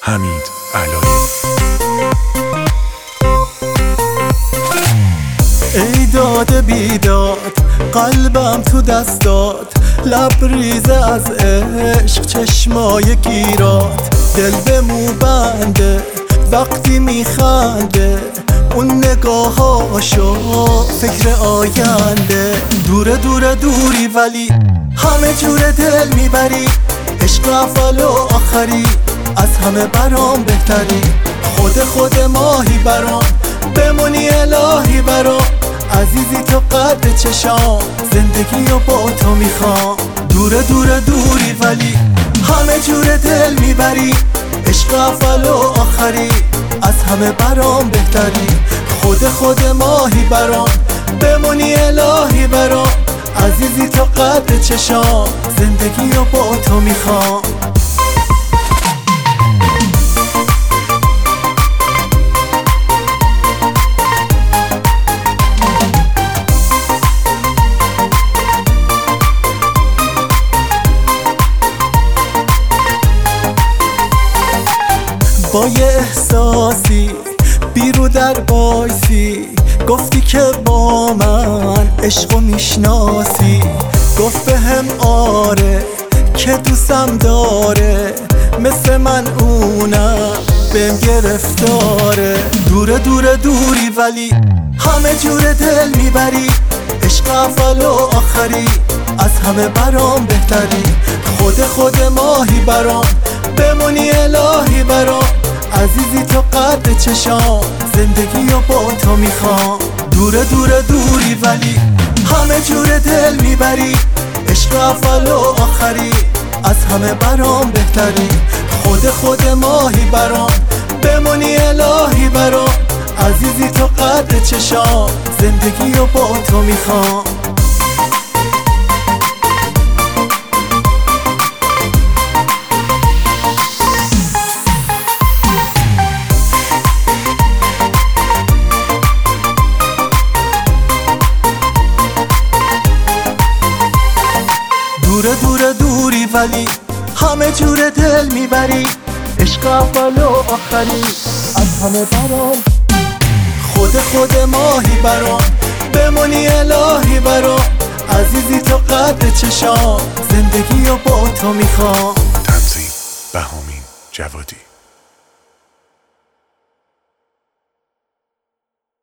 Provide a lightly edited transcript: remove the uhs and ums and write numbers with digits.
حمید علایی. ای داده بیداد قلبم تو دستات، لبریزه از عشق چشمای گیرات. دل به مو بنده وقتی میخنده، اون نگاهاشو فکر آینده. دوره دوره دوری ولی همه جور دل میبری، عشق اول و آخری از همه برام بهتری. خود ماهی برام بمونی الهی برام، عزیزی تو قد چشام، زندگی رو با تو میخوام. دوره دوره دوری ولی همه جور دل میبری، عشق اول و آخری از همه برام بهتری. خود ماهی برام بمونی الهی برام، عزیزی تو قد چشام، زندگی رو با تو میخوام. با یه احساسی بیرو در بایسی، گفتی که با من عشقو میشناسی. گفت بهم آره که دوستم داره، مثل من اونم بهم گرفتاره. دوره دوره دوری ولی همه جور دل میبری، عشق اول و آخری از همه برام بهتری. خود ماهی برام بمونی الهی برام، عزیزی تو قد چشام، زندگی رو با تو میخوام. دوره دوره دوری ولی همه جور دل میبری، عشق اول و آخری از همه برام بهتری. خود ماهی برام بمونی الهی برام، عزیزی تو قد چشام، زندگی رو با تو میخوام. دوره دوری ولی همه جور دل میبری، عشق اول و آخری از همه برام. خود ماهی برام بمونی الهی برام، عزیزی تو قد چشام، زندگی رو با تو میخوام. تنظیم بهامین جوادی.